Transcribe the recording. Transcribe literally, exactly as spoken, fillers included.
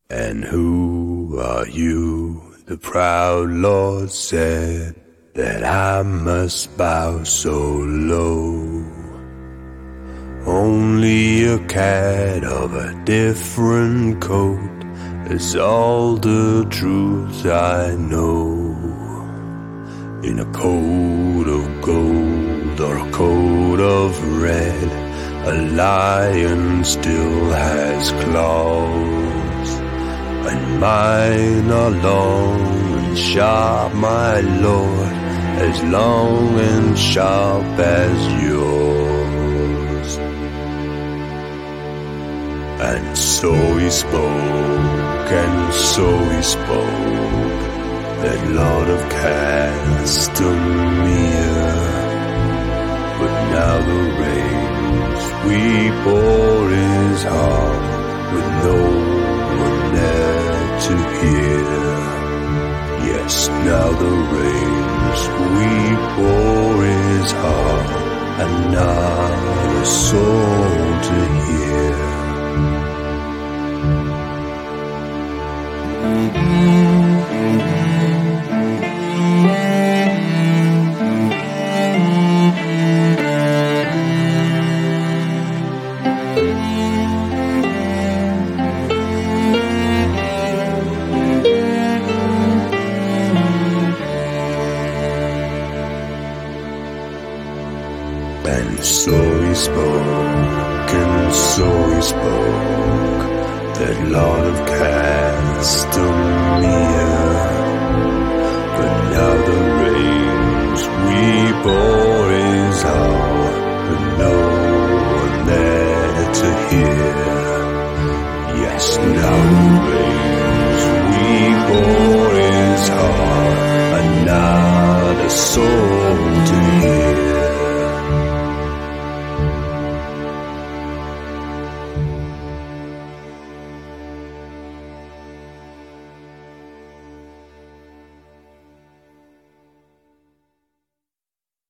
And who are you? The proud Lord said that I must bow so low. Only a cat of a different coat is all the truth I know. In a coat of gold or a coat of red, a lion still has claws, and mine are long and sharp, my lord, as long and sharp as yours. And so he spoke, and so he spoke, that Lord of Castamere. But now the rains weep o'er his heart, with no one there to hear. Yes, now the rains weep o'er his heart, and not a soul to hear. And so he spoke, and so he spoke, that Lord of Castamere. But now the rains weep o'er his heart, with no one there to hear. Yes, now the rains